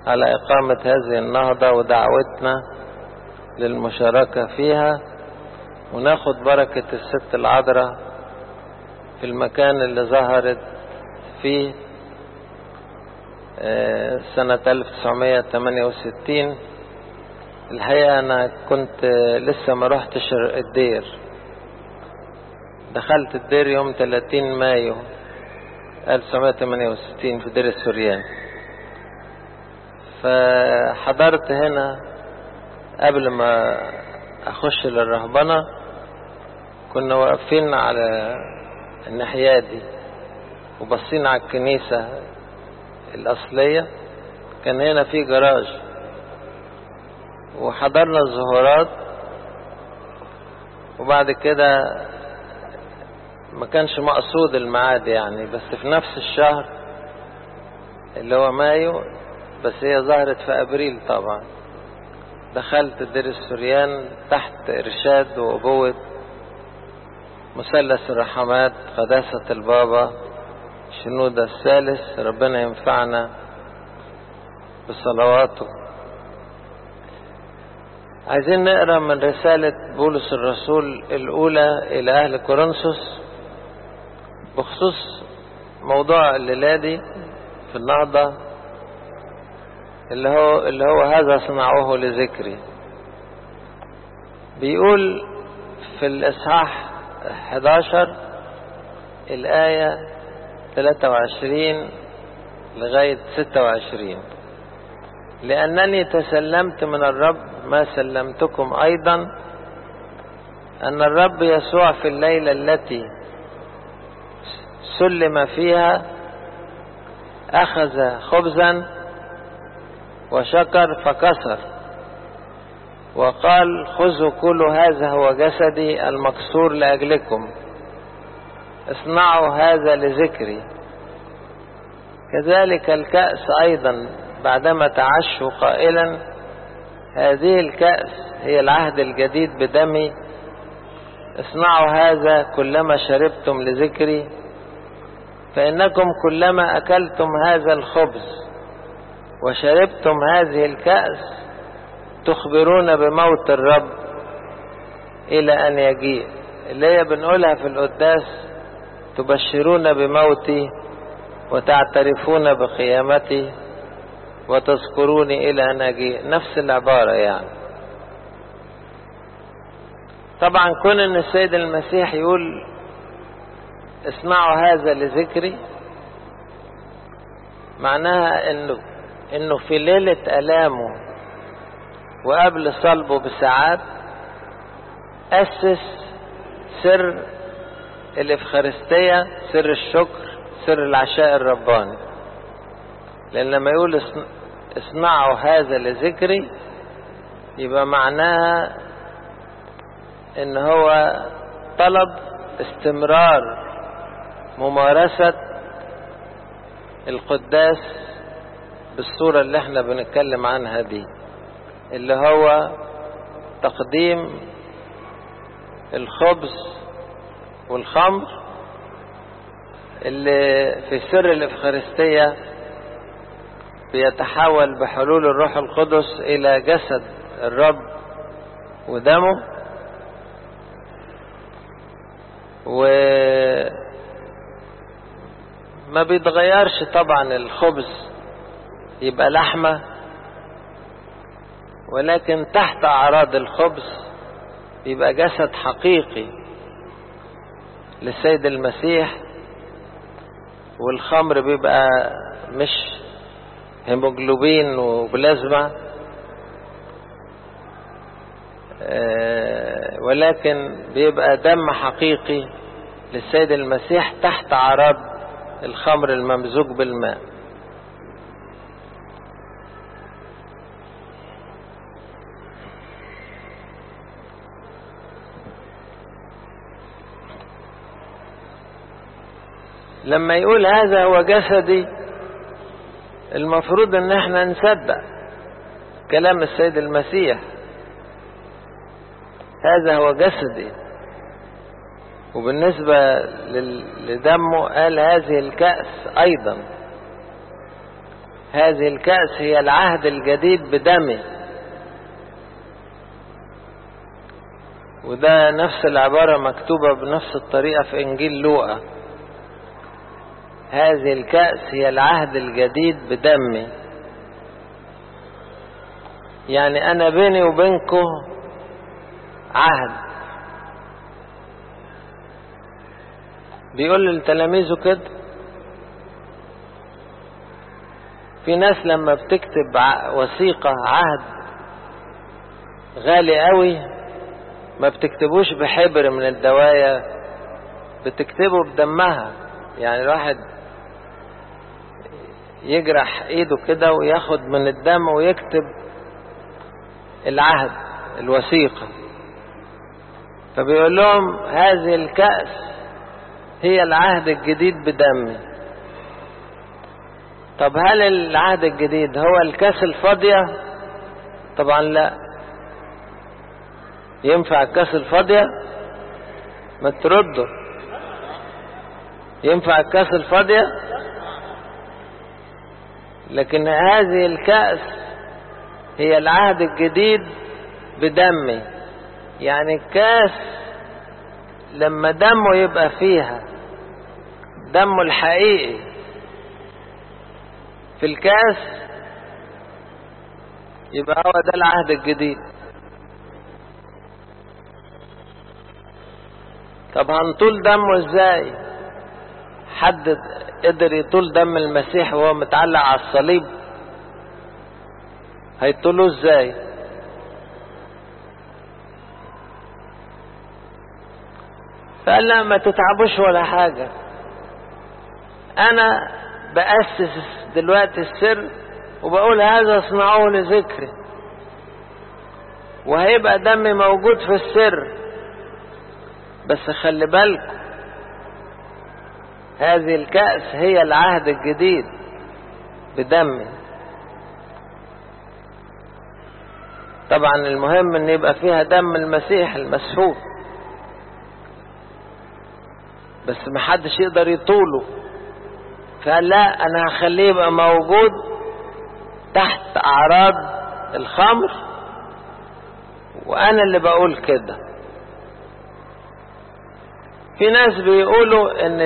على إقامة هذه النهضة ودعوتنا للمشاركة فيها، وناخد بركة الست العذراء في المكان اللي ظهرت فيه سنة 1968. الحقيقة أنا كنت لسه ما رحتش الدير، دخلت الدير يوم 30 مايو 1968 في دير السوريان. فحضرت هنا قبل ما أخش للرهبنة، كنا واقفين على الناحية دي وبصين على الكنيسة الأصلية، كان هنا في جراج، وحضرنا الظهورات. وبعد كده ما كانش مقصود الميعاد يعني، بس في نفس الشهر اللي هو مايو، بس هي ظهرت في أبريل طبعا. دخلت دير السوريان تحت إرشاد وأبوة مثلث الرحمات قداسة البابا شنودة الثالث، ربنا ينفعنا بصلواته. عايزين نقرأ من رسالة بولس الرسول الأولى إلى أهل كورنثوس بخصوص موضوع الليلة دي في النهضة، اللي هو هذا صنعوه لذكري. بيقول في الإصحاح 11 الآية 23 لغاية 26: لأنني تسلمت من الرب ما سلمتكم أيضا، أن الرب يسوع في الليلة التي سلم فيها أخذ خبزا وشكر فكسر وقال: خذوا كلوا، هذا هو جسدي المكسور لأجلكم، اصنعوا هذا لذكري. كذلك الكأس أيضا بعدما تعشوا قائلا: هذه الكأس هي العهد الجديد بدمي، اصنعوا هذا كلما شربتم لذكري. فإنكم كلما أكلتم هذا الخبز وشربتم هذه الكأس تخبرون بموت الرب إلى أن يجيء. اللي هي بنقولها في القداس: تبشرون بموتي وتعترفون بقيامتي وتذكروني إلى أن أجيء. نفس العبارة يعني. طبعا كون ان السيد المسيح يقول اصنعوا هذا لذكري، معناها انه في ليلة آلامه وقبل صلبه بساعات أسس سر الإفخارستية، سر الشكر، سر العشاء الرباني. لأن لما يقول اصنعوا هذا لذكري، يبقى معناها ان هو طلب استمرار ممارسة القداس بالصورة اللي احنا بنتكلم عنها دي، اللي هو تقديم الخبز والخمر اللي في سر الإفخارستية بيتحول بحلول الروح القدس إلى جسد الرب ودمه. وما بيتغيرش طبعا الخبز يبقى لحمة، ولكن تحت أعراض الخبز يبقى جسد حقيقي للسيد المسيح، والخمر بيبقى مش هيموجلوبين وبلازما، ولكن بيبقى دم حقيقي للسيد المسيح تحت أعراض الخمر الممزوج بالماء. لما يقول هذا هو جسدي، المفروض ان احنا نصدق كلام السيد المسيح، هذا هو جسدي. وبالنسبة لدمه قال هذه الكأس أيضا، هذه الكأس هي العهد الجديد بدمي. وده نفس العبارة مكتوبة بنفس الطريقة في إنجيل لوقا. هذه الكأس هي العهد الجديد بدمي. يعني أنا بيني وبينكم عهد. بيقول لتلاميذه كده. في ناس لما بتكتب وثيقة عهد غالي قوي ما بتكتبوش بحبر من الدواية، بتكتبه بدمها. يعني الواحد يجرح ايده كده وياخد من الدم ويكتب العهد الوثيقة. فبيقول لهم هذه الكأس هي العهد الجديد بدمي. طب هل العهد الجديد هو الكأس الفاضية؟ طبعا لا. ينفع الكأس الفاضية؟ ما تردوا. ينفع الكأس الفاضية؟ لكن هذه الكأس هي العهد الجديد بدمي. يعني الكأس لما دمه يبقى فيها، دمه الحقيقي في الكأس، يبقى هو ده العهد الجديد. طب هنطول دمه ازاي؟ حد قدر يطول دم المسيح وهو متعلق على الصليب؟ هيطوله ازاي؟ فقال لا ما تتعبوش ولا حاجة. انا بأسس دلوقتي السر وبقول هذا اصنعوه لذكري، وهيبقى دمي موجود في السر. بس خلي بالكم هذه الكأس هي العهد الجديد بدمي. طبعا المهم ان يبقى فيها دم المسيح المسفوك، بس محدش يقدر يطوله. فقال لا انا هخليه يبقى موجود تحت اعراض الخمر، وانا اللي بقول كده. في ناس بيقولوا ان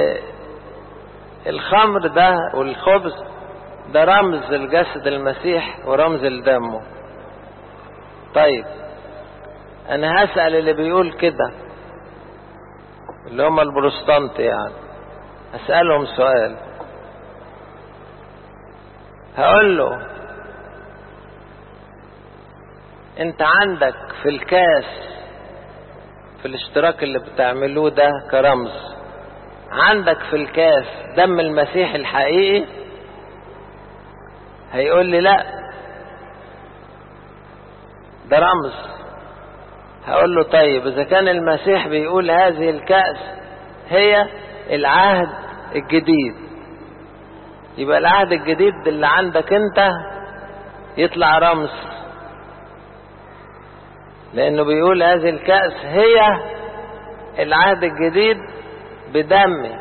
الخمر ده والخبز ده رمز الجسد المسيح ورمز لدمه. طيب انا هسأل اللي بيقول كده اللي هم البروتستانت، يعني هسألهم سؤال. هقول له انت عندك في الكاس في الاشتراك اللي بتعملوه ده كرمز، عندك في الكاس دم المسيح الحقيقي؟ هيقول لي لا ده رمز. هقول له طيب اذا كان المسيح بيقول هذه الكأس هي العهد الجديد، يبقى العهد الجديد اللي عندك انت يطلع رمز، لانه بيقول هذه الكأس هي العهد الجديد بدمي.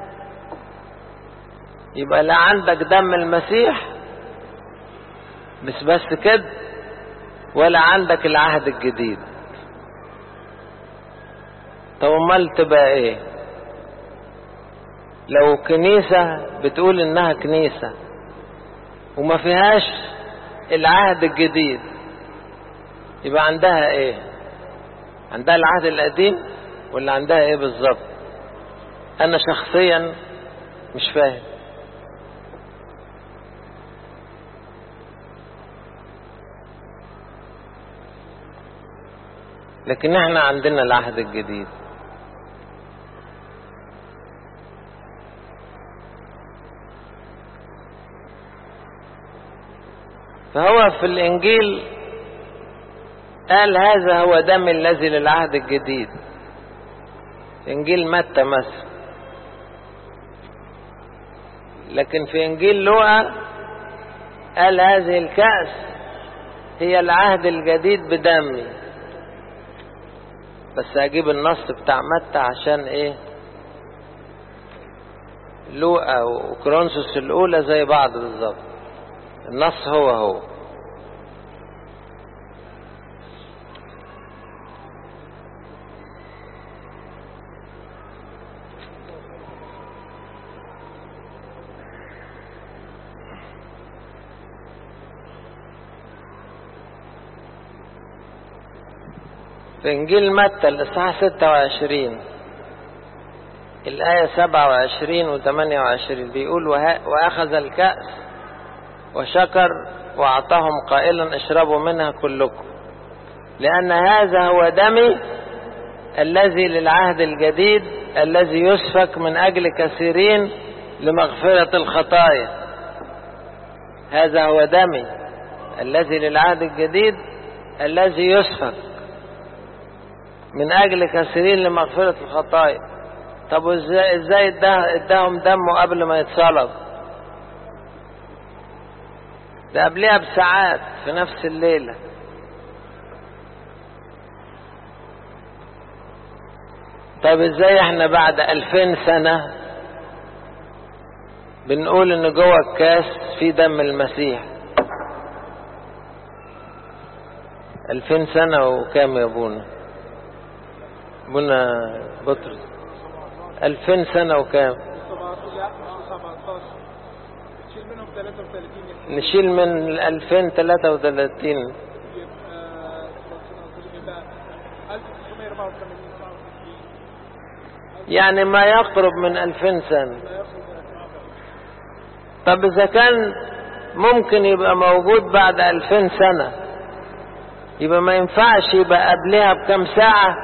يبقى لا عندك دم المسيح مش بس كده، ولا عندك العهد الجديد. طب امال تبقى ايه؟ لو كنيسة بتقول انها كنيسة وما فيهاش العهد الجديد، يبقى عندها ايه؟ عندها العهد القديم ولا عندها ايه بالظبط؟ انا شخصيا مش فاهم. لكن احنا عندنا العهد الجديد. فهو في الانجيل قال هذا هو دم الذي للعهد الجديد، انجيل متى مثلا. لكن في انجيل لوقا قال هذه الكأس هي العهد الجديد بدمي. بس هجيب النص بتاع متى عشان ايه؟ لوقا وكورنثوس الاولى زي بعض بالظبط. النص هو في إنجيل متى الإصحاح 26 الآية 27 و 28 بيقول وأخذ الكأس وشكر وأعطاهم قائلا اشربوا منها كلكم لأن هذا هو دمي الذي للعهد الجديد الذي يسفك من أجل كثيرين لمغفرة الخطايا. هذا هو دمي الذي للعهد الجديد الذي يسفك من أجل كثيرين لمغفرة الخطايا. طب ازاي اداهم دمه قبل ما يتصلب؟ ده قبلها بساعات في نفس الليلة. طب ازاي احنا بعد 2000 سنة بنقول ان جوه الكاس في دم المسيح؟ 2000 سنة وكام يا ابونا بطرس؟ 2000 سنة وكام؟ نشيل من 2033 يعني ما يقرب من 2000 سنة. طب إذا كان ممكن يبقى موجود بعد 2000 سنة يبقى ما ينفعش يبقى قبلها بكم ساعة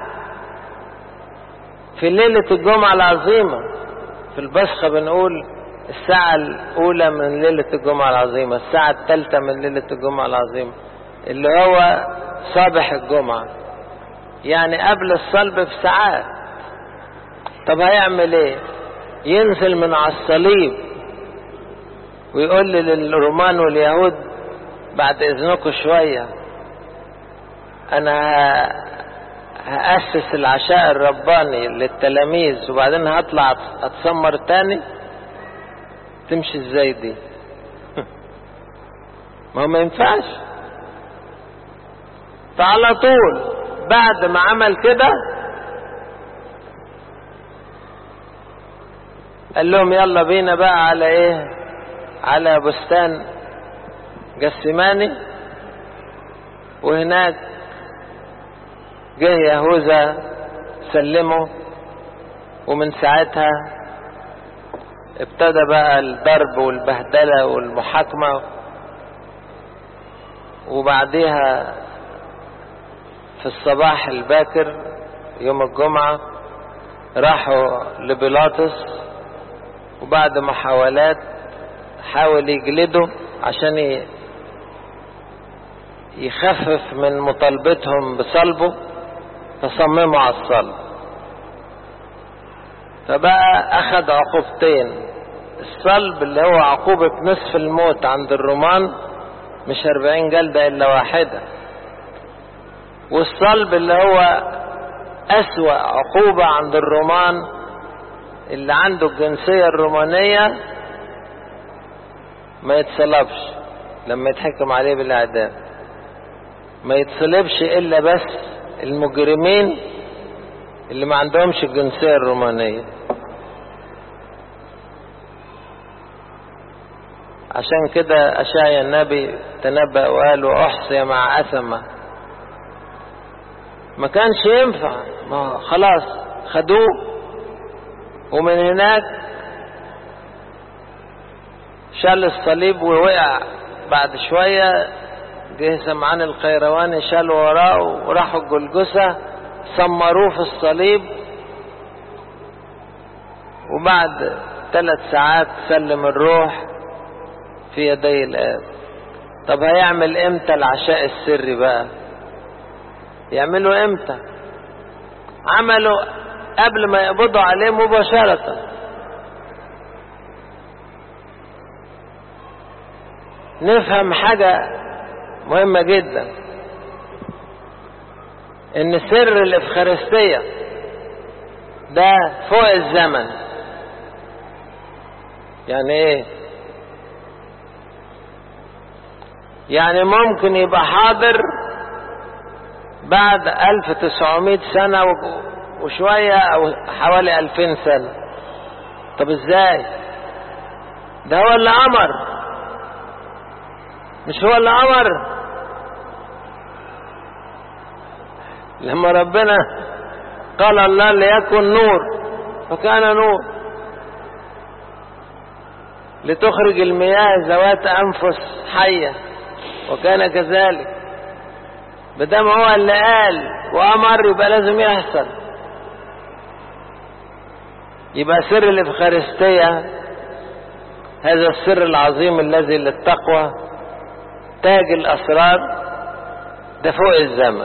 في ليلة الجمعة العظيمة. في البصخة بنقول الساعة الأولى من ليلة الجمعة العظيمة، الساعة الثالثة من ليلة الجمعة العظيمة اللي هو صباح الجمعة، يعني قبل الصلب بساعات. طب هيعمل ايه؟ ينزل من على الصليب ويقول للرومان واليهود بعد اذنكم شوية انا هأسس العشاء الرباني للتلاميذ وبعدين هطلع اتسمر تاني؟ تمشي ازاي دي؟ ما ينفعش. فعلى طول بعد ما عمل كده قال لهم يلا بينا بقى على ايه؟ على بستان جسماني، وهناك جه يهوذا سلمه، ومن ساعتها ابتدى بقى الضرب والبهدلة والمحاكمة. وبعديها في الصباح الباكر يوم الجمعة راحوا لبيلاطس، وبعد محاولات حاول يجلده عشان يخفف من مطالبتهم بصلبه، فصمموا على الصلب. فبقى اخذ عقوبتين، الصلب اللي هو عقوبة نصف الموت عند الرومان، مش 40 جلدة الا واحدة، والصلب اللي هو اسوأ عقوبة عند الرومان اللي عنده الجنسية الرومانية ما يتصلبش لما يتحكم عليه بالاعدام. ما يتصلبش الا بس المجرمين اللي ما عندهمش الجنسية الرومانية. عشان كده أشعيا النبي تنبأ وقال وأحصي مع أثمة. ما كانش ينفع، ما خلاص خدوه. ومن هناك شال الصليب ووقع. بعد شوية جه سمعان القيرواني شال وراه وراحوا الجلجثة سمروه في الصليب، وبعد 3 ساعات سلم الروح في يدي الآب. طب هيعمل امتى العشاء السري بقى؟ يعملوا امتى؟ عملوا قبل ما يقبضوا عليه مباشرة. نفهم حاجة مهمة جدا، ان سر الافخارستية ده فوق الزمن. يعني ايه؟ يعني ممكن يبقى حاضر بعد 1900 سنة وشوية أو حوالي 2000 سنة. طب ازاي؟ ده هو اللي أمر، مش هو اللي أمر؟ لما ربنا قال الله ليكن نور فكان نور، لتخرج المياه ذوات أنفس حية وكان كذلك. بدام هو اللي قال وأمر يبقى لازم يحصل. يبقى سر الإفخارستية هذا السر العظيم الذي للتقوى تاج الأسرار ده فوق الزمن.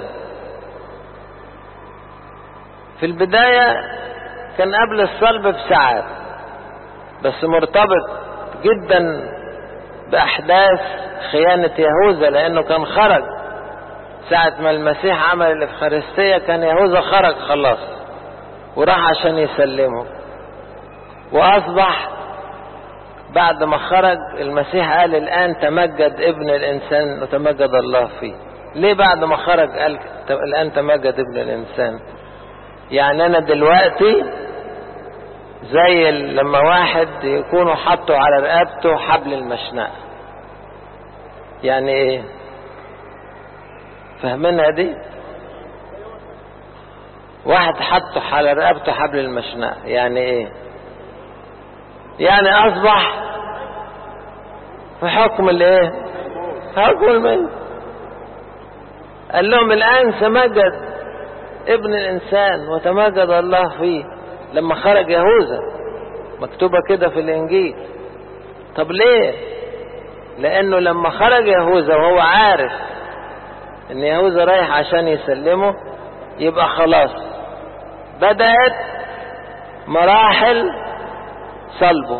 في البداية كان قبل الصلب بساعات، بس مرتبط جدا بأحداث خيانة يهوذا، لأنه كان خرج ساعة ما المسيح عمل الإفخارستية، كان يهوذا خرج خلاص وراح عشان يسلمه. وأصبح بعد ما خرج المسيح قال الآن تمجد ابن الإنسان وتمجد الله فيه. ليه بعد ما خرج قال الآن تمجد ابن الإنسان؟ يعني أنا دلوقتي زي لما واحد يكونوا حطوا على رقبته حبل المشنقة. يعني ايه؟ فاهمينها دي؟ واحد حطوا على رقبته حبل المشنقة يعني ايه؟ يعني اصبح في حكم الايه؟ حكم الميت. قال لهم الان تمجد ابن الانسان وتمجد الله فيه لما خرج يهوذا، مكتوبة كده في الانجيل. طب ليه؟ لانه لما خرج يهوذا وهو عارف ان يهوذا رايح عشان يسلمه، يبقى خلاص بدأت مراحل صلبه.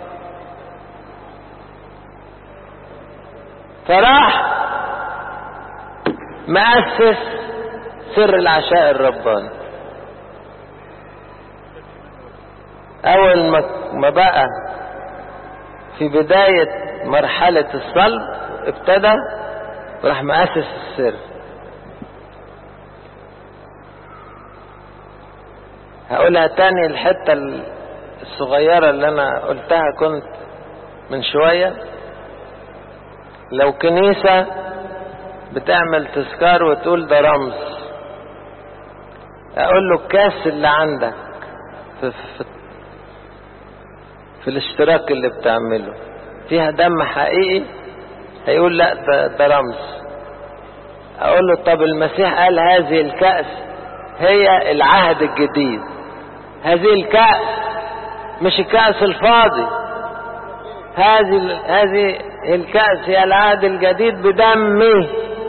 فراح مؤسس سر العشاء الرباني. اول ما بقى في بداية مرحلة الصلب ابتدى وراح مؤسس السر. هقولها تاني الحتة الصغيرة اللي انا قلتها كنت من شوية. لو كنيسة بتعمل تذكار وتقول ده رمز، اقول له الكاس اللي عندك في الاشتراك اللي بتعمله فيها دم حقيقي؟ هيقول لا ده رمز. اقول له طب المسيح قال هذه الكأس هي العهد الجديد. هذه الكأس مش الكأس الفاضي، هذه الكأس هي العهد الجديد بدمه.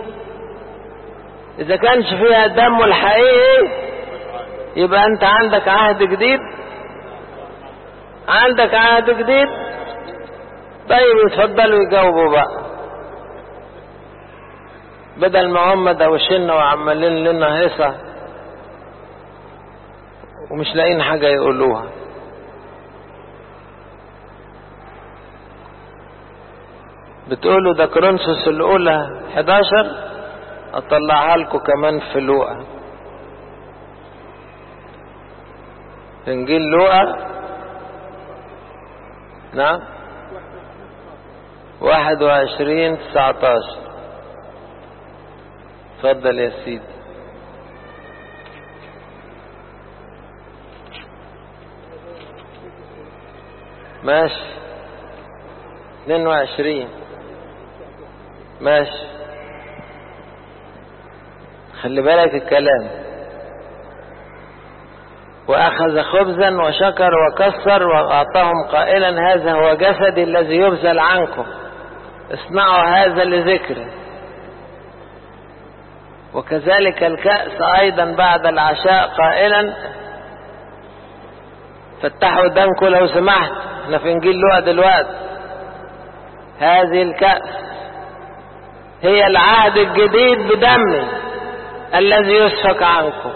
اذا كانش فيها دم الحقيقي يبقى انت عندك عهد جديد. عندك عهد جديد؟ طيب يتفضلوا يجاوبوا بقى، بدل ما هم دوشنا وعمالين لنا هيصة ومش لاقين حاجة يقولوها. بتقولوا ده كورنثوس الأولى 11، أطلعها لكم كمان في لوقا. في إنجيل لوقا نعم 21:19. اتفضل يا سيدي. ماشي 22 ماشي. خلي بالك الكلام. وأخذ خبزا وشكر وكسر وأعطاهم قائلا هذا هو جسدي الذي يبذل عنكم، اصنعوا هذا لذكري. وكذلك الكأس أيضا بعد العشاء قائلا، فتحوا ودانكم لو سمحت، احنا في انجيل لوقا دلوقتي. هذه الكأس هي العهد الجديد بدمي الذي يسفك عنكم.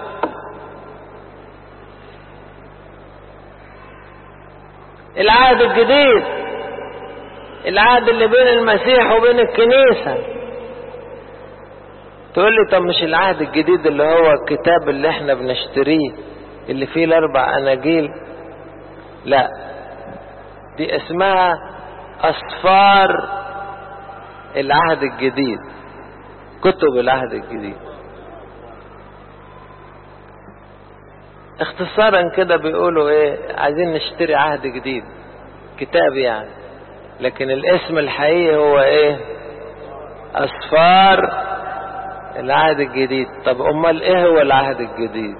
العهد الجديد، العهد اللي بين المسيح وبين الكنيسة، تقول لي طب مش العهد الجديد اللي هو الكتاب اللي احنا بنشتريه اللي فيه ال4 أناجيل؟ لا، دي اسمها أسفار العهد الجديد، كتب العهد الجديد. اختصارا كده بيقولوا ايه، عايزين نشتري عهد جديد، كتاب يعني، لكن الاسم الحقيقي هو ايه؟ أسفار العهد الجديد. طب امال ايه هو العهد الجديد؟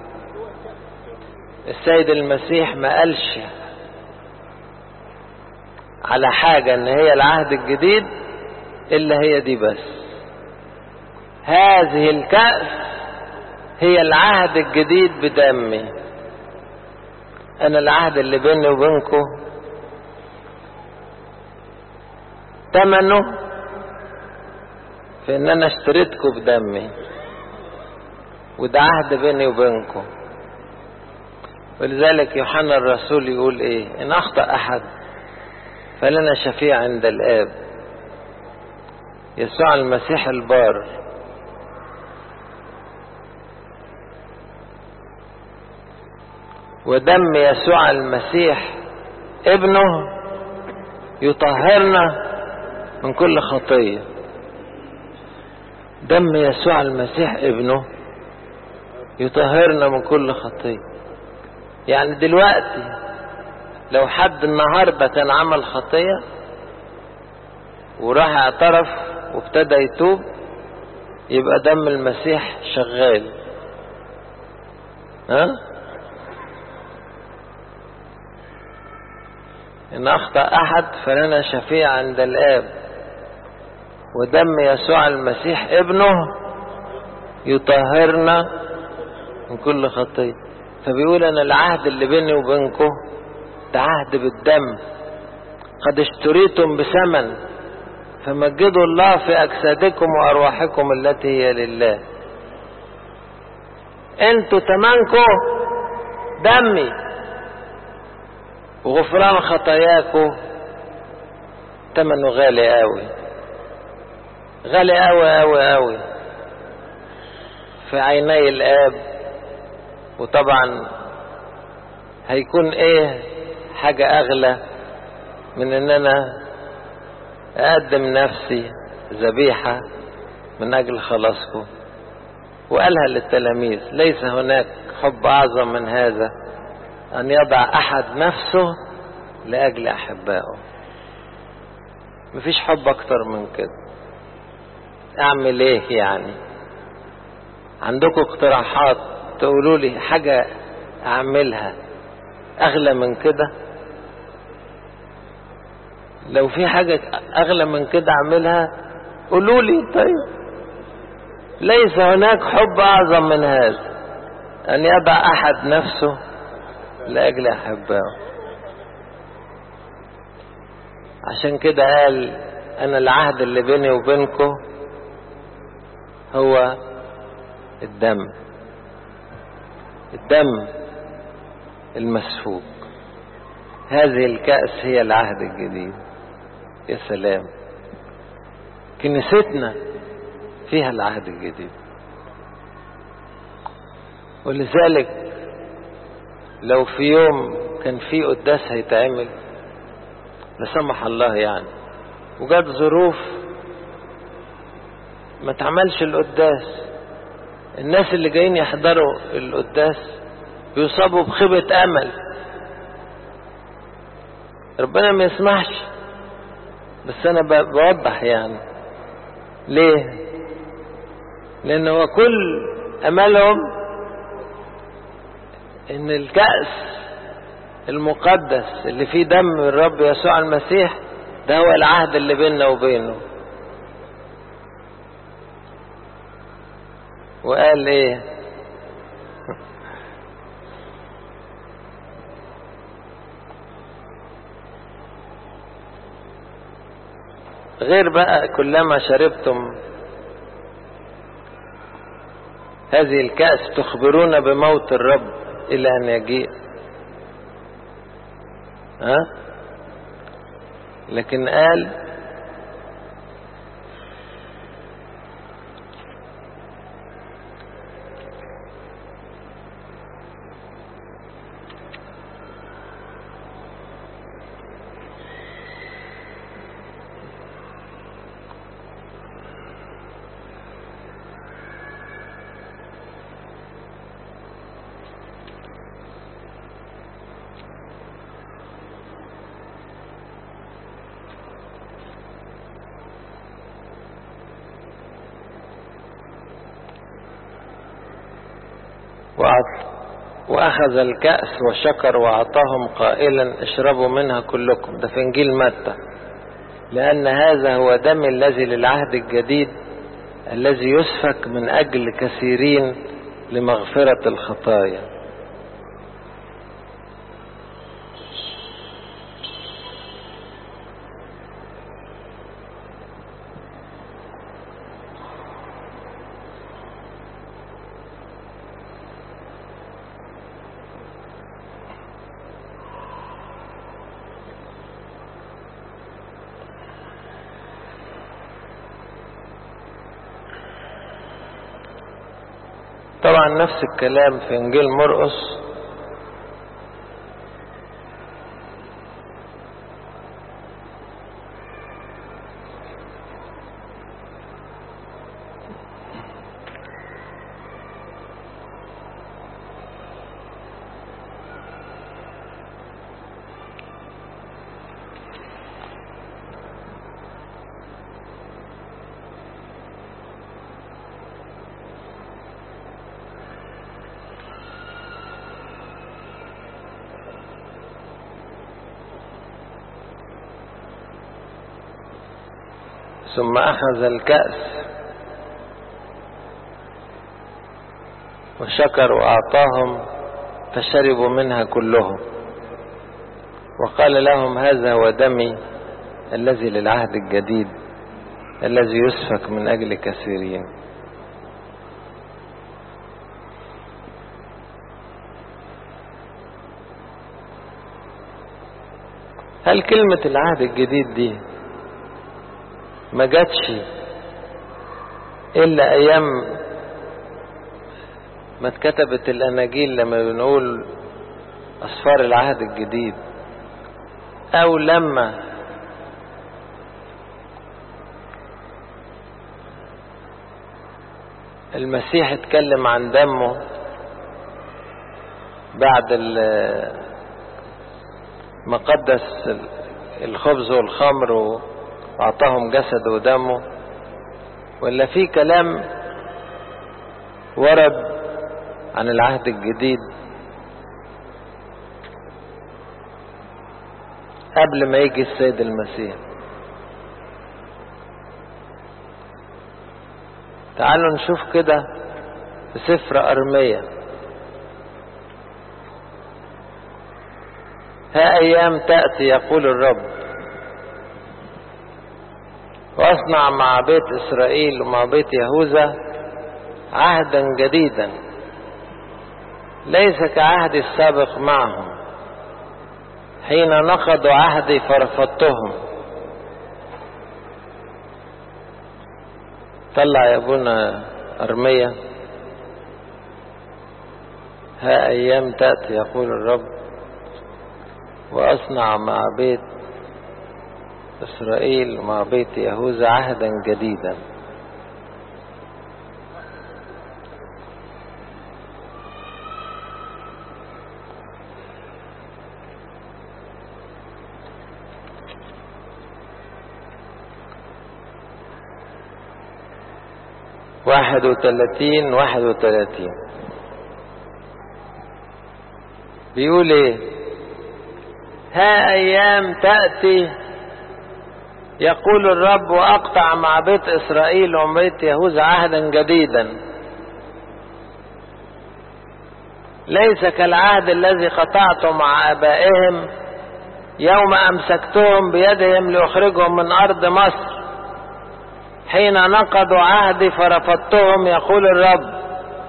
السيد المسيح ما قالش على حاجة ان هي العهد الجديد الا هي دي بس. هذه الكأس هي العهد الجديد بدمي. انا العهد اللي بيني وبينكم ثمنه في ان انا اشتريتكم بدمي، وده عهد بيني وبينكم. ولذلك يوحنا الرسول يقول ايه؟ ان اخطأ احد فلنا شفيع عند الآب، يسوع المسيح البار. ودم يسوع المسيح ابنه يطهرنا من كل خطية. دم يسوع المسيح ابنه يطهرنا من كل خطية. يعني دلوقتي لو حد النهاردة كان عمل خطية وراح اعترف وابتدى يتوب، يبقى دم المسيح شغال. إن أخطأ أحد فلنا شفيع عند الآب، ودم يسوع المسيح ابنه يطهرنا من كل خطية. فبيقول أنا العهد اللي بيني وبينكم ده عهد بالدم، قد اشتريتم بثمن، فمجدوا الله في أجسادكم وأرواحكم التي هي لله. انتوا تمنكم دمي، وغفران خطاياكم تمنه غالي قوي، غالي قوي قوي قوي في عيني الآب. وطبعا هيكون ايه حاجة اغلى من ان انا اقدم نفسي ذبيحة من اجل خلاصكم. وقالها للتلاميذ: ليس هناك حب اعظم من هذا ان يضع احد نفسه لاجل احبائه. مفيش حب اكتر من كده. اعمل ايه يعني؟ عندكم اقتراحات تقولوا لي حاجة اعملها اغلى من كده؟ لو في حاجة اغلى من كده اعملها قولوا لي. طيب، ليس هناك حب اعظم من هذا ان يضع احد نفسه لاجل احبائه. عشان كده قال انا العهد اللي بيني وبينكم هو الدم، الدم المسفوك. هذه الكأس هي العهد الجديد. يا سلام، كنيستنا فيها العهد الجديد. ولذلك لو في يوم كان في قداس هيتعمل لا سمح الله يعني، وجات ظروف ما تعملش القداس، الناس اللي جايين يحضروا القداس بيصابوا بخيبة امل. ربنا ما يسمحش، بس انا بوضح يعني ليه. لان هو كل املهم ان الكأس المقدس اللي فيه دم الرب يسوع المسيح ده هو العهد اللي بيننا وبينه. وقال ايه؟ غير بقى كلما شربتم هذه الكأس تخبرون بموت الرب إلى أن يجيء. لكن قال وأخذ الكأس وشكر وأعطاهم قائلا اشربوا منها كلكم. ده في إنجيل متى. لأن هذا هو دم الذي للعهد الجديد الذي يسفك من أجل كثيرين لمغفرة الخطايا. طبعا نفس الكلام في إنجيل مرقس. ثم أخذ الكأس وشكر وأعطاهم فشربوا منها كلهم وقال لهم هذا هو دمي الذي للعهد الجديد الذي يسفك من أجل كثيرين. هل كلمة العهد الجديد دي ما جاتش إلا أيام ما اتكتبت الأناجيل لما بنقول أسفار العهد الجديد، أو لما المسيح اتكلم عن دمه بعد ما قدس الخبز والخمر وأعطاهم جسد ودمه، ولا في كلام ورد عن العهد الجديد قبل ما يجي السيد المسيح؟ تعالوا نشوف كده في سفر أرميا. ها أيام تأتي يقول الرب وأصنع مع بيت إسرائيل ومع بيت يهوذا عهدا جديدا ليس كعهد السابق معهم حين نقضوا عهدي فرفضتهم. طلع يا ابونا أرميا. ها أيام تأتي يقول الرب وأصنع مع بيت إسرائيل ومع بيت يهوذا عهدا جديدا. واحد وثلاثين بيقول ايه؟ ها ايام تأتي يقول الرب واقطع مع بيت اسرائيل وبيت يهوذا عهدا جديدا ليس كالعهد الذي قطعته مع ابائهم يوم امسكتهم بيدهم لاخرجهم من ارض مصر حين نقضوا عهدي فرفضتهم يقول الرب،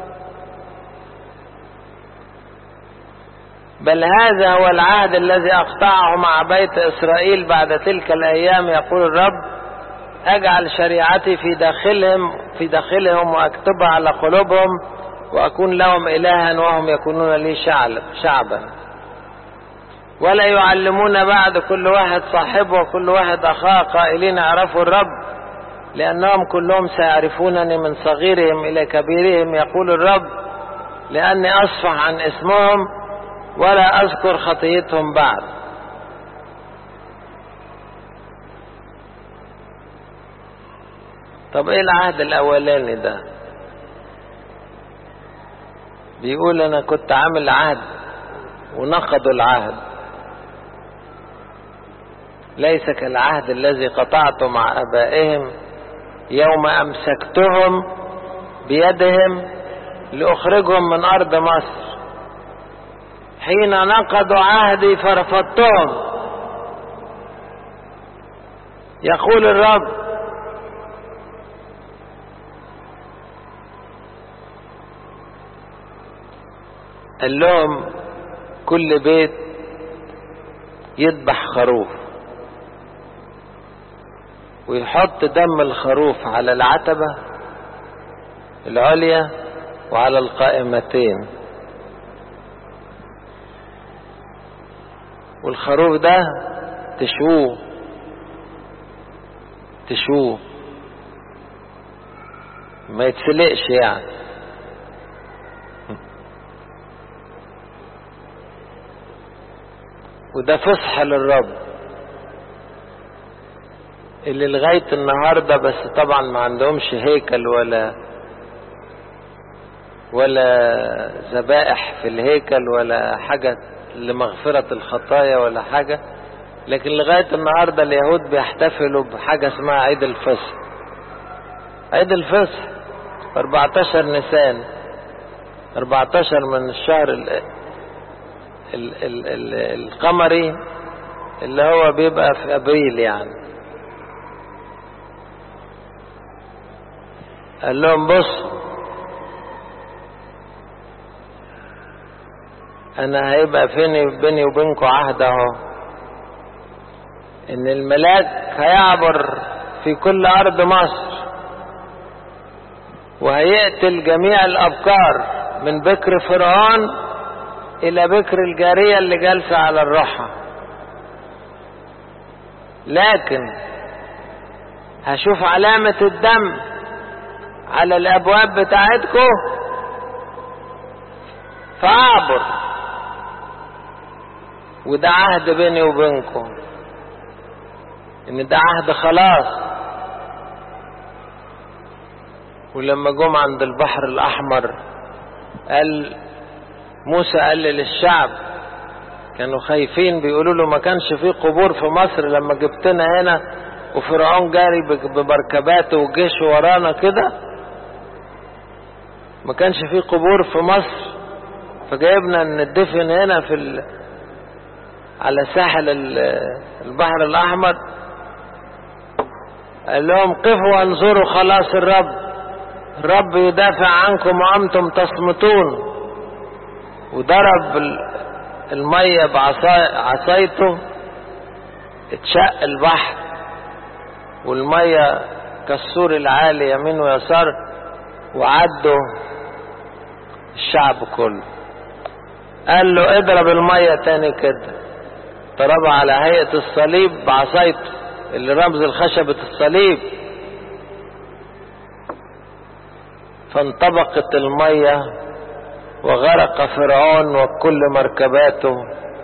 بل هذا هو العهد الذي أقطعه مع بيت إسرائيل بعد تلك الأيام يقول الرب، أجعل شريعتي في داخلهم وأكتبها على قلوبهم وأكون لهم إلها وهم يكونون لي شعبا، ولا يعلمون بعد كل واحد صاحبه وكل واحد أخاه قائلين اعرفوا الرب لأنهم كلهم سيعرفونني من صغيرهم إلى كبيرهم يقول الرب، لأني أصفح عن اسمهم ولا أذكر خطيتهم بعد. طب إيه العهد الأولاني ده؟ بيقول أنا كنت عامل عهد ونقضوا العهد. ليس كالعهد الذي قطعت مع آبائهم يوم أمسكتهم بيدهم لأخرجهم من أرض مصر، حين نقضوا عهدي فرفضتهم، يقول الرب. قال لهم كل بيت يذبح خروف ويحط دم الخروف على العتبة العليا وعلى القائمتين، والخروف ده تشوه ما يتسلقش يعني. وده فصح للرب اللي لغاية النهاردة، بس طبعا ما عندهمش هيكل ولا ذبائح في الهيكل ولا حاجة لمغفرة الخطايا ولا حاجة، لكن لغاية النهاردة اليهود بيحتفلوا بحاجة اسمها عيد الفصح. عيد الفصح 14 نيسان، 14 من الشهر القمري اللي هو بيبقى في ابريل يعني. قال لهم بص، انا هيبقى بيني وبينكم عهد اهو، ان الملاك هيعبر في كل ارض مصر وهيقتل جميع الابكار من بكر فرعون الى بكر الجارية اللي جالسة على الرحى، لكن هشوف علامة الدم على الابواب بتاعتكم فاعبر، وده عهد بيني وبينكم، ان ده عهد خلاص. ولما جم عند البحر الاحمر قال موسى للشعب، كانوا خايفين بيقولوا له ما كانش فيه قبور في مصر لما جبتنا هنا وفرعون جاري بمركباته وجيشه ورانا كده، ما كانش فيه قبور في مصر فجايبنا ندفن هنا على ساحل البحر الاحمر. قال لهم قفوا وانظروا خلاص الرب يدافع عنكم وانتم تصمتون. وضرب المية بعصايته، اتشق البحر والمية كالسور العالي يمين ويسار، وعدوا الشعب كله. قال له اضرب المية تاني كده، ضربها على هيئة الصليب بعصايته اللي رمز الخشبة الصليب، فانطبقت المية وغرق فرعون وكل مركباته،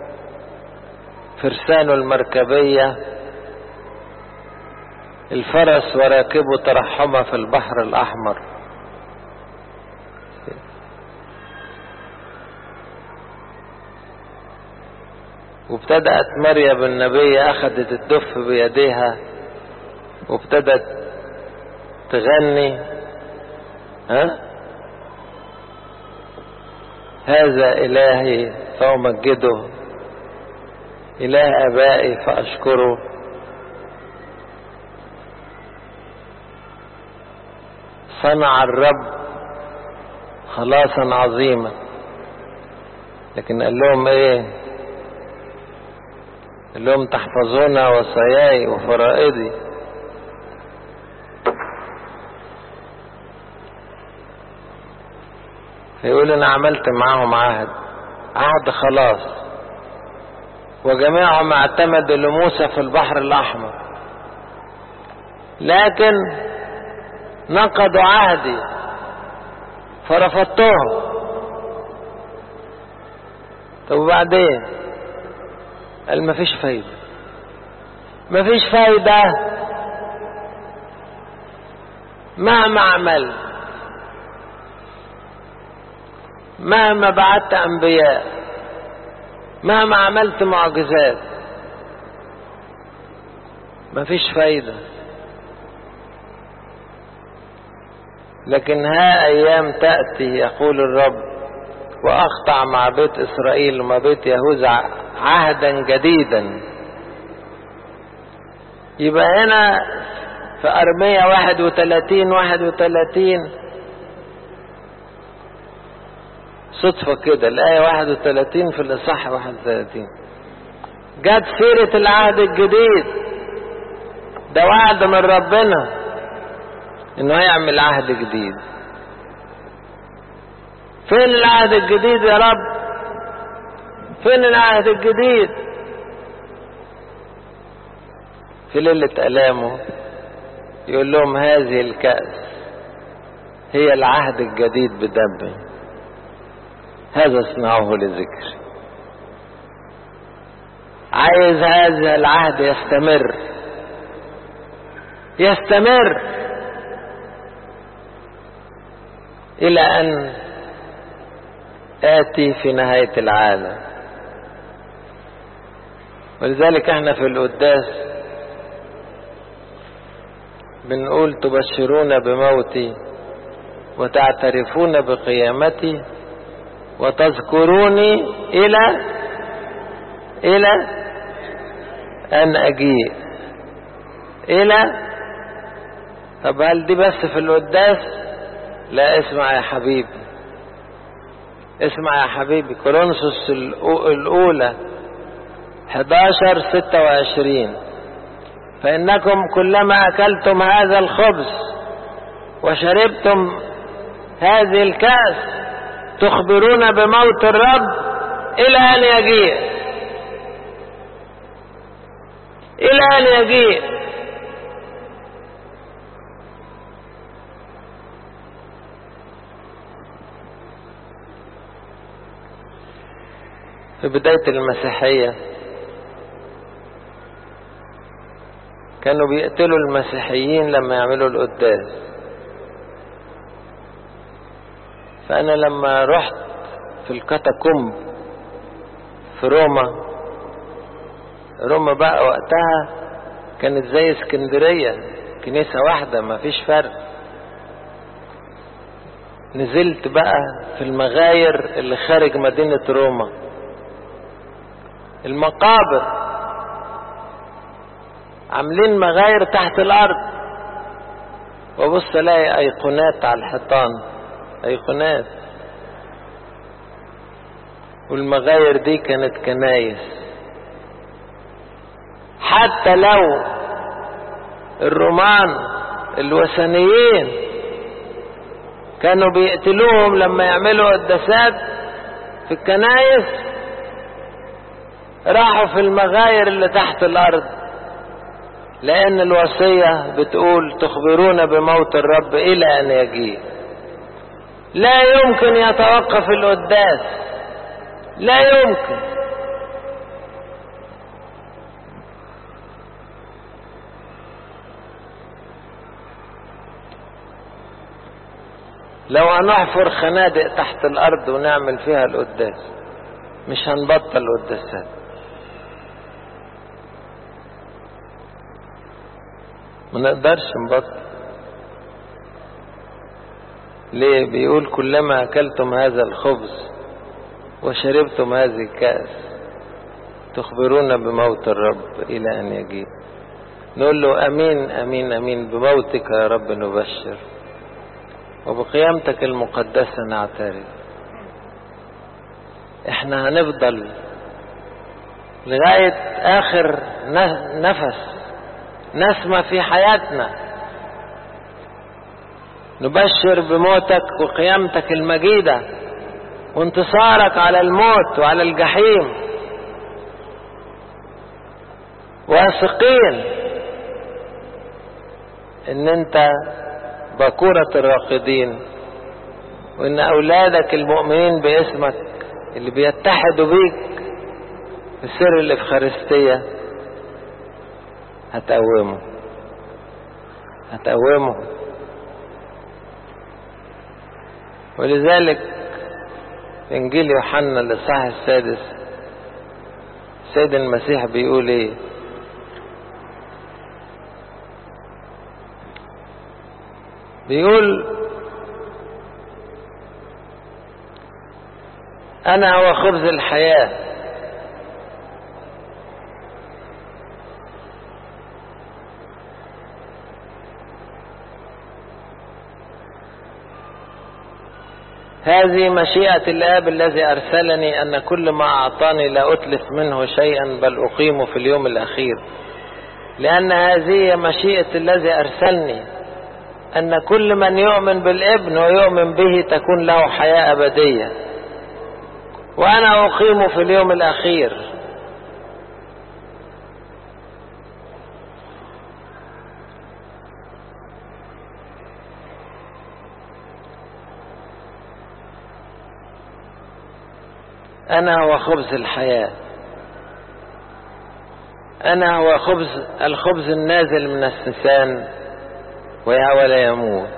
فرسانه المركبية، الفرس وراكبه ترحما في البحر الأحمر. وابتدأت مريم النبية أخذت الدف بيديها وابتدت تغني، هذا إلهي فأمجده، إله آبائي فأشكره، صنع الرب خلاصا عظيما. لكن قال لهم ايه؟ قال لهم تحفظون وصاياي وفرائضي. فيقول انا عملت معاهم عهد خلاص، وجميعهم اعتمدوا لموسى في البحر الاحمر، لكن نقضوا عهدي فرفضتهم. طب وبعدين؟ قال مفيش فايدة مهما مهما بعت أنبياء، مهما عملت معجزات، مفيش فايدة. لكن ها أيام تأتي يقول الرب وأقطع مع بيت إسرائيل ومع بيت يهوذا عهدا جديدا. يبقى هنا في أرمية 31 صدفة كده الآية 31 في الإصحاح 31 جت سيرة العهد الجديد. ده وعد من ربنا إنه هيعمل عهد جديد. فين العهد الجديد يا رب؟ فين العهد الجديد؟ في ليلة آلامه يقول لهم هذه الكأس هي العهد الجديد بدمي، هذا اصنعوه لذكر. عايز هذا العهد يستمر إلى أن آتي في نهاية العالم. ولذلك احنا في القداس بنقول تبشرون بموتي وتعترفون بقيامتي وتذكروني إلى أن أجيء. طب هل دي بس في القداس؟ لا، اسمع يا حبيبي كورنثوس الأولى 11:26 فإنكم كلما أكلتم هذا الخبز وشربتم هذه الكأس تخبرون بموت الرب إلى أن يجيء. في بداية المسيحية كانوا بيقتلوا المسيحيين لما يعملوا القداس. فأنا لما رحت في الكاتاكومب في روما بقى وقتها كانت زي اسكندرية، كنيسة واحدة ما فيش فرق. نزلت بقى في المغاير اللي خارج مدينة روما، المقابر عاملين مغاير تحت الأرض، وبص الاقي أيقونات على الحيطان، أيقونات. والمغاير دي كانت كنايس. حتى لو الرومان الوثنيين كانوا بيقتلوهم لما يعملوا قداسات في الكنايس، راحوا في المغاير اللي تحت الأرض، لأن الوصية بتقول تخبرون بموت الرب إلى أن يجيء. لا يمكن يتوقف القداس، لا يمكن. لو هنحفر خنادق تحت الأرض ونعمل فيها القداس مش هنبطل قداسات. ما نقدرش نبطل. ليه؟ بيقول كلما أكلتم هذا الخبز وشربتم هذه الكأس تخبرون بموت الرب إلى أن يجيء. نقول له أمين أمين أمين، بموتك يا رب نبشر وبقيامتك المقدسة نعترف. احنا هنفضل لغاية آخر نفس نسمة في حياتنا نبشر بموتك وقيامتك المجيدة وانتصارك على الموت وعلى الجحيم، واثقين ان انت باكورة الراقدين، وان اولادك المؤمنين باسمك اللي بيتحدوا بيك في سر الإفخارستية هتقومه. ولذلك إنجيل يوحنا الإصحاح 6 سيد المسيح بيقول إيه؟ بيقول أنا هو خبز الحياة. هذه مشيئة الآب الذي أرسلني، أن كل ما أعطاني لا أتلف منه شيئا بل أقيمه في اليوم الأخير. لأن هذه مشيئة الذي أرسلني، أن كل من يؤمن بالابن ويؤمن به تكون له حياة أبدية، وأنا أقيمه في اليوم الأخير. أنا هو خبز الحياة. أنا هو الخبز النازل من السسان ولا يموت.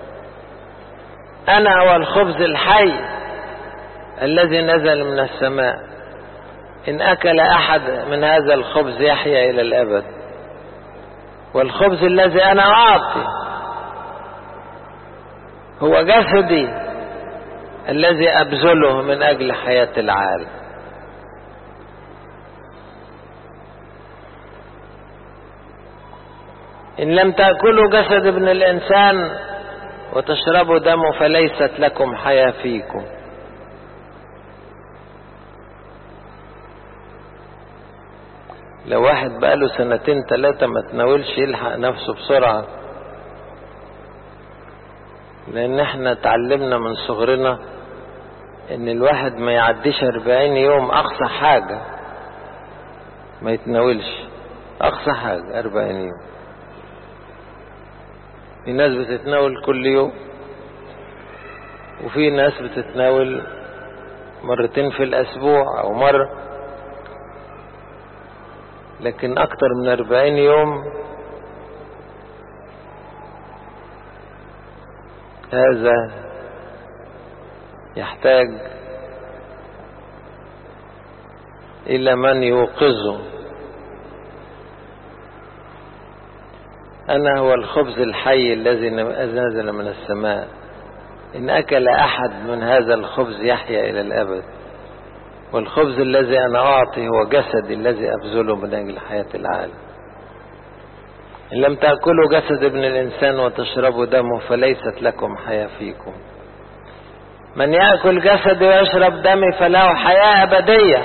أنا هو الخبز الحي الذي نزل من السماء، إن أكل أحد من هذا الخبز يحيا إلى الأبد. والخبز الذي أنا أعطي هو جسدي الذي أبذله من أجل حياة العالم. إن لم تأكلوا جسد ابن الإنسان وتشربوا دمه فليست لكم حياة فيكم. لو واحد بقاله 2 3 ما تناولش يلحق نفسه بسرعة، لأن احنا تعلمنا من صغرنا ان الواحد ما يعديش 40 يوم اقصى حاجة ما يتناولش، اقصى حاجة 40 يوم. في ناس بتتناول كل يوم، وفي ناس بتتناول 2 في الاسبوع او مرة، لكن اكتر من 40 يوم هذا يحتاج إلى من يوقظه. أنا هو الخبز الحي الذي نزل من السماء، إن أكل أحد من هذا الخبز يحيا إلى الأبد. والخبز الذي أنا أعطي هو جسدي الذي أبذله من أجل حياة العالم. إن لم تأكلوا جسد ابن الإنسان وتشربوا دمه فليست لكم حياة فيكم. من يأكل جسدي ويشرب دمي فله حياة أبدية.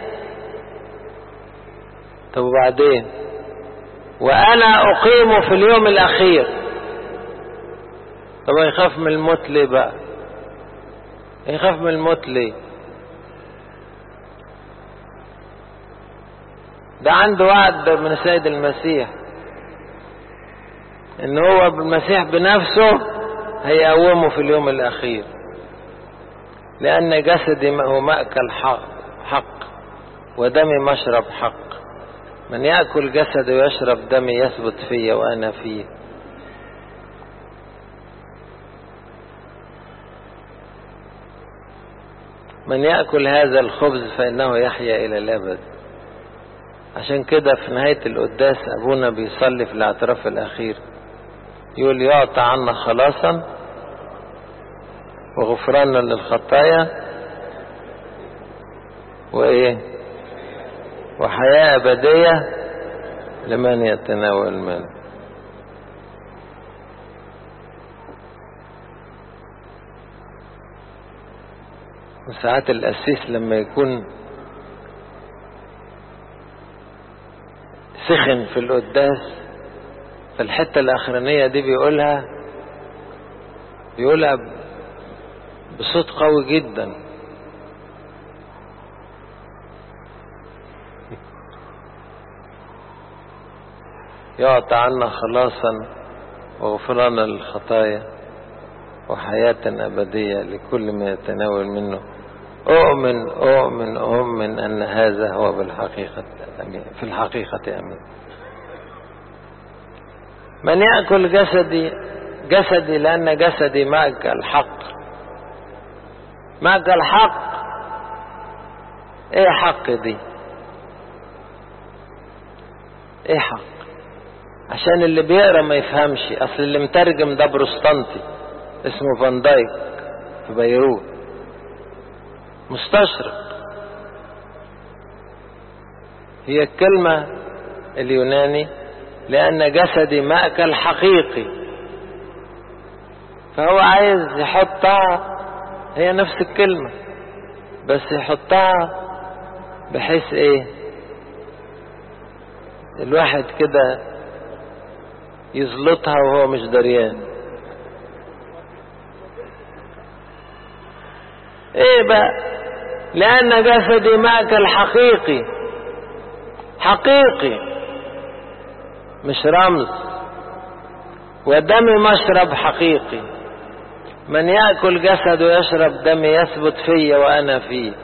طب وبعدين؟ وأنا أقيمه في اليوم الأخير. طب يخاف من الموت ليه بقى؟ يخاف من الموت ليه؟ ده عنده وعد من السيد المسيح ان هو بالمسيح بنفسه هيقومه في اليوم الأخير. لأن جسدي هو مأكل حق ودمي مشرب حق. من يأكل جسدي ويشرب دمي يثبت فيه وأنا فيه. من يأكل هذا الخبز فإنه يحيا إلى الأبد. عشان كده في نهاية القداس أبونا بيصلي في الاعتراف الأخير يقول يعطى عنا خلاصا وغفرانا للخطايا وإيه وحياة أبدية لمن يتناول منه. وساعات القسيس لما يكون سخن في القداس في الحتة الأخرانية دي بيقولها بصوت قوي جدا. يعطى عنا خلاصا وغفرانا للخطايا وحياة أبدية لكل ما يتناول منه. أؤمن أن هذا هو بالحقيقة أمين. في الحقيقة أمين. من يأكل جسدي لأن جسدي مأكل حق. مأكل حق ايه حق دي؟ ايه حق؟ عشان اللي بيقرأ ما يفهمش. اصل اللي مترجم ده بروستانتي اسمه فان دايك في بيروت، مستشرق. هي الكلمة اليوناني لأن جسدي مأكل حقيقي، فهو عايز يحطها هي نفس الكلمة بس يحطها بحيث ايه الواحد كده يزلطها وهو مش دريان. ايه بقى؟ لأن جسدي مأكل حقيقي، حقيقي مش رمز، ودمي مشرب حقيقي. من يأكل جسد ويشرب دمي يثبت في وأنا فيه.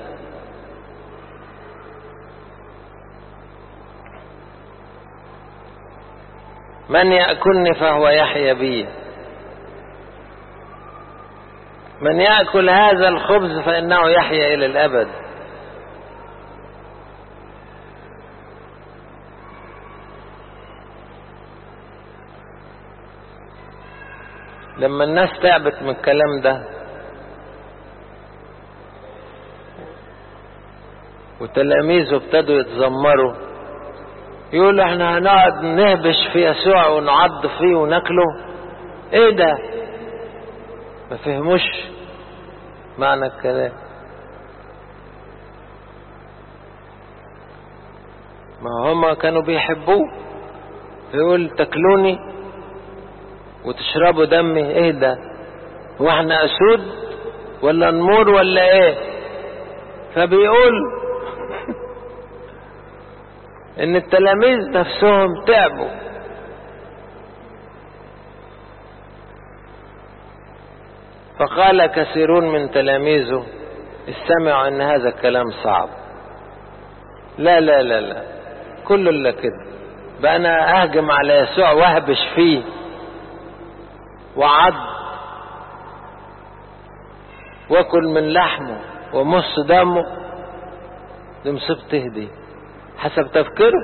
من يأكلني فهو يحيا بي. من يأكل هذا الخبز فإنه يحيا إلى الأبد. لما الناس تعبت من الكلام ده وتلاميذه ابتدوا يتذمروا يقولوا احنا هنقعد نهبش في يسوع ونعض فيه وناكله، ايه ده؟ ما فهموش معنى الكلام. ما هم كانوا بيحبوه، يقول تاكلوني وتشربوا دمي، ايه ده؟ هو احنا اسود ولا نمور ولا ايه؟ فبيقول ان التلاميذ نفسهم تعبوا. فقال كثيرون من تلاميذه استمعوا ان هذا الكلام صعب. لا لا لا لا، كله الا كده بقى انا اهجم على يسوع واهبش فيه وعض واكل من لحمه ومص دمه، دي مصيبته دي حسب تفكيره.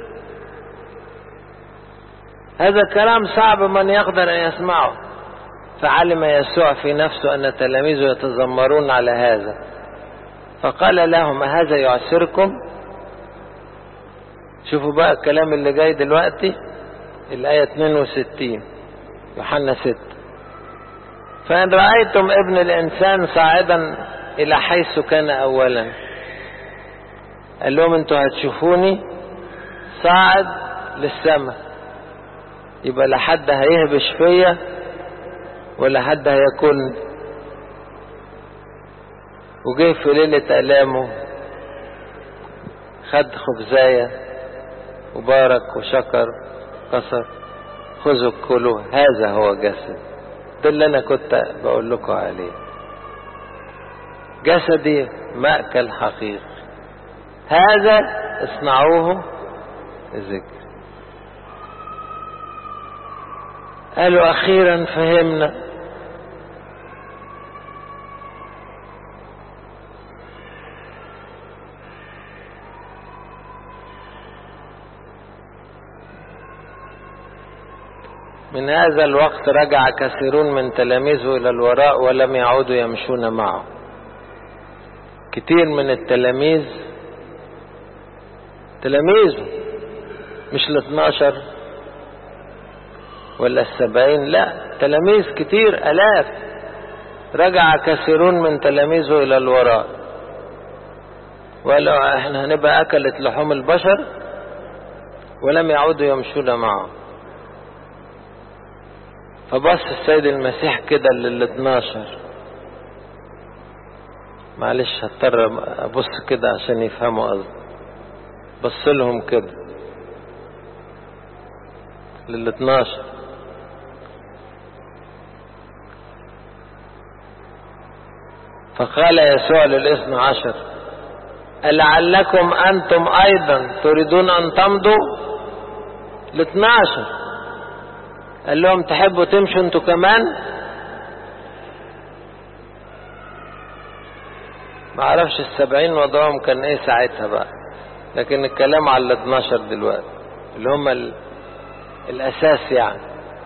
هذا كلام صعب من يقدر ان يسمعه. فعلم يسوع في نفسه ان تلاميذه يتذمرون على هذا، فقال لهم هذا يعسركم. شوفوا بقى الكلام اللي جاي دلوقتي، الآية 62 يوحنا 6. فإن رأيتم ابن الإنسان صاعدا إلى حيث كان أولا. قال لهم انتوا هتشوفوني صاعد للسماء، يبقى لا حد هيهبش فيا ولا حد هياكلني. وجه في ليلة آلامه خد خبزاية وبارك وشكر كسر، خذوا كلوا هذا هو جسد. ده اللي انا كنت بقول لكم عليه، جسدي مأكل حقيقي، هذا اصنعوه ذكر. قالوا اخيرا فهمنا. من هذا الوقت رجع كثيرون من تلاميذه إلى الوراء ولم يعودوا يمشون معه. كتير من التلاميذ تلاميذه مش 12 ولا 70، لا تلاميذ كتير آلاف. رجع كثيرون من تلاميذه إلى الوراء وقالوا احنا هنبقى أكلت لحوم البشر، ولم يعودوا يمشون معه. فبص السيد المسيح كده لل12، معلش هضطر ابص كده عشان يفهموا قصدي. بص لهم كده لل12، فقال يسوع لل12 ألعلكم أنتم أيضا تريدون أن تمضوا؟ ل12 قال لهم تحبوا تمشوا انتوا كمان؟ ما اعرفش ال70 وضعهم كان ايه ساعتها بقى، لكن الكلام على ال12 دلوقتي اللي هم الاساس يعني.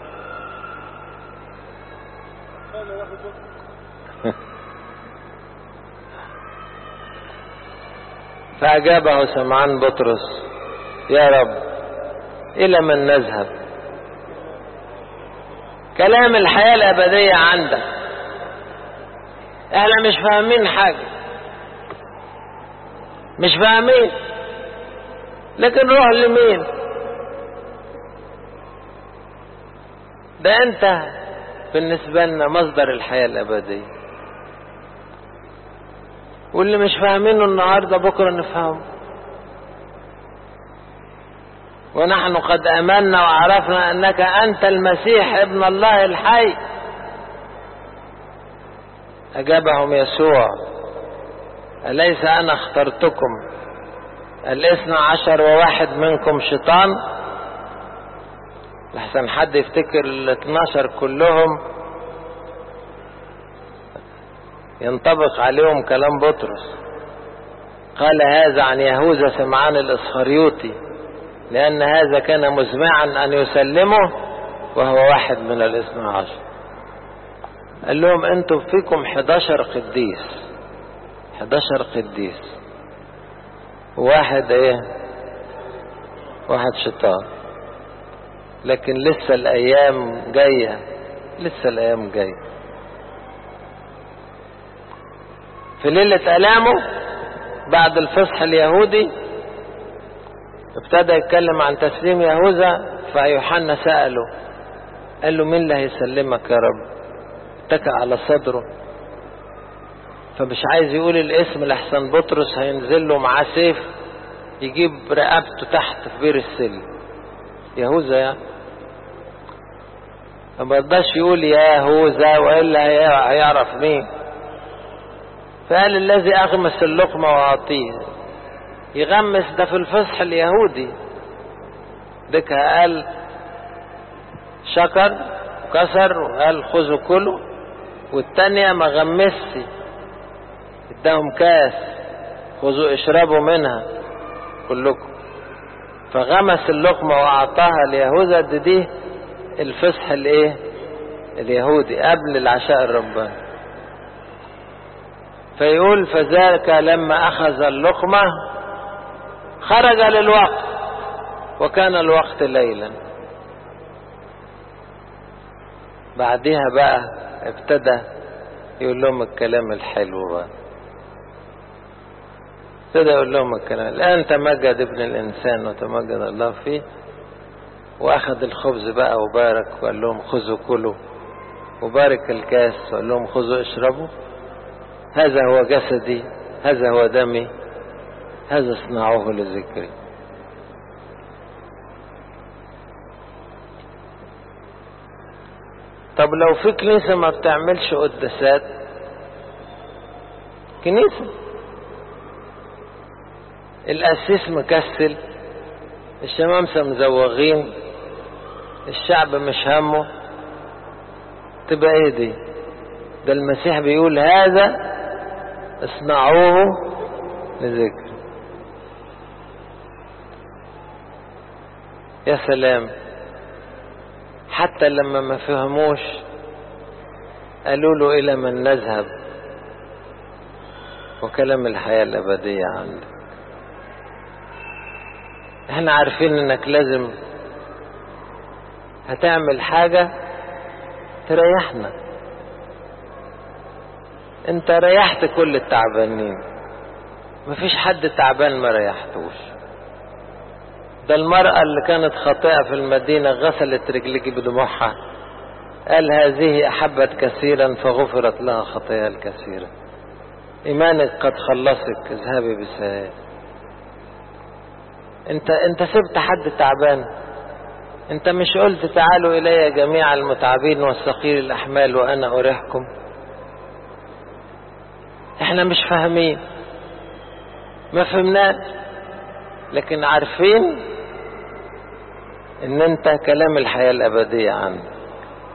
فأجابه سمعان بطرس: يا رب إلى من نذهب؟ كلام الحياة الأبدية عندك، احنا مش فاهمين حاجة، مش فاهمين، لكن روح لمين؟ ده انت بالنسبة لنا مصدر الحياة الأبدية، واللي مش فاهمينه النهاردة بكرة نفهمه. ونحن قد آمنا وعرفنا أنك أنت المسيح ابن الله الحي. أجابهم يسوع: أليس أنا اخترتكم 12 وواحد منكم شيطان؟ لحسن حد يفتكر 12 كلهم ينطبق عليهم كلام بطرس. قال هذا عن يهوذا سمعان الإسخريوطي، لأن هذا كان مزمعا أن يسلمه وهو واحد من 12. قال لهم أنتم فيكم 11 قديس، 11 قديس، وواحد ايه؟ واحد شيطان. لكن لسه الأيام جاية، لسه الأيام جاية. في ليلة ألامه بعد الفصح اليهودي ابتدى يتكلم عن تسليم يهوذا، فيوحنا سأله قال له: مين اللي هيسلمك يا رب؟ اتكى على صدره، فمش عايز يقول الاسم لحسن بطرس هينزل له معاه سيف يجيب رقبته تحت في بير السلم. يهوذا يعني ما رضاش يقول يا يهوذا والا هيعرف مين. فقال: الذي اغمس اللقمه واعطيه. يغمس ده في الفصح اليهودي، ديك قال شكر كسر وقال خذوا كلوا، والتانية ما غمسش، اداهم كاس خذوا اشربوا منها كلكم. فغمس اللقمة واعطاها ليهوذا. دي الفصح الايه؟ اليهودي قبل العشاء الرباني. فيقول: فذاك لما اخذ اللقمة خرج للوقت، وكان الوقت ليلا. بعدها بقى ابتدى يقول لهم الكلام الحلو بقى، ابتدى يقول لهم الكلام: الآن تمجد ابن الإنسان وتمجد الله فيه. وأخذ الخبز بقى وبارك وقال لهم خذوا كلوا، وبارك الكاس وقال لهم خذوا اشربوا، هذا هو جسدي، هذا هو دمي، هذا اصنعوه لذكري. طب لو في كنيسة ما بتعملش قداسات، كنيسة القسيس مكسل، الشمامسة مزوغين، الشعب مش همه، تبقى ايه دي؟ ده المسيح بيقول هذا اصنعوه لذكر. يا سلام، حتى لما ما فهموش قالوا له إلى من نذهب وكلام الحياة الأبدية عندك. احنا عارفين انك لازم هتعمل حاجة تريحنا. انت ريحت كل التعبانين، مفيش حد تعبان ما ريحتوش. ده المرأة اللي كانت خاطئة في المدينة غسلت رجلك بدموعها، قال هذه أحبت كثيرا فغفرت لها خطاياها الكثيرة. إيمانك قد خلصك، اذهبي بسلام. انت سبت حد تعبان؟ انت مش قلت تعالوا إلي جميع المتعبين والثقيل الأحمال وأنا أريحكم؟ احنا مش فاهمين، ما فهمناش، لكن عارفين ان انت كلام الحياة الأبدية عندك،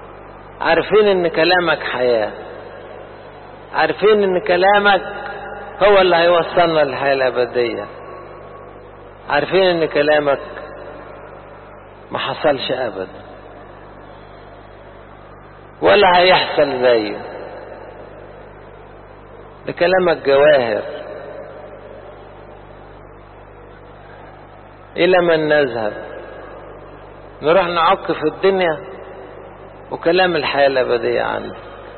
عارفين ان كلامك حياة، عارفين ان كلامك هو اللي هيوصلنا للحياة الأبدية. عارفين ان كلامك ما حصلش أبدا ولا هيحصل زيه، ده كلامك جواهر. إلى من نذهب؟ نروح نعك في الدنيا وكلام الحياة الأبدية عنه.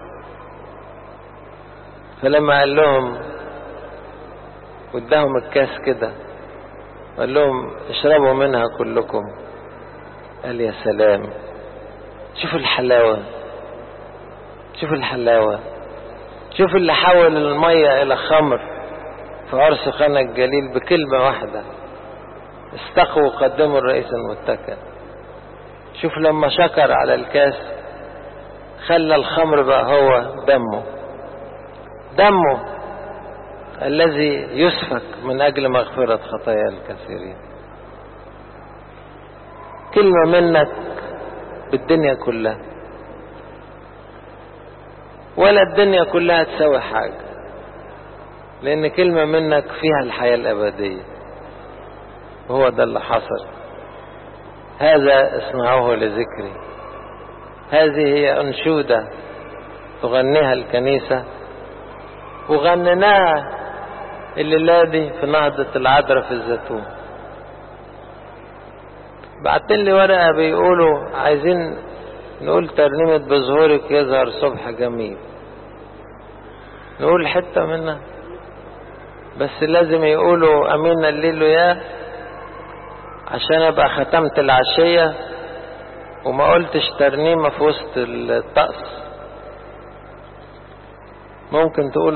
فلما قال لهم واداهم الكاس كده قال لهم اشربوا منها كلكم، قال يا سلام، شوفوا الحلاوة، شوفوا الحلاوة، شوف اللي حول المية إلى خمر في عرس قنا الجليل بكلمة واحدة. استقوا وقدموا الرئيس المتكئ. شوف لما شكر على الكاس خلى الخمر بقى هو دمه الذي يسفك من أجل مغفرة خطايا الكثيرين. كلمة منك بالدنيا كلها، ولا الدنيا كلها تسوي حاجة، لأن كلمة منك فيها الحياة الأبدية. وهو ده اللي حصل. هذا اصنعوه لذكري. هذه هي أنشودة تغنيها الكنيسة، وغنناها الليلة دي في نهضة العذراء في الزيتون. بعتين لي ورقة بيقولوا عايزين نقول ترنيمة بظهورك يظهر صبح جميل. نقول حتة منها بس لازم يقولوا أمين الليل يا، عشان أبقى ختمت العشية وما قلتش ترنيمة في وسط الطقس. ممكن تقول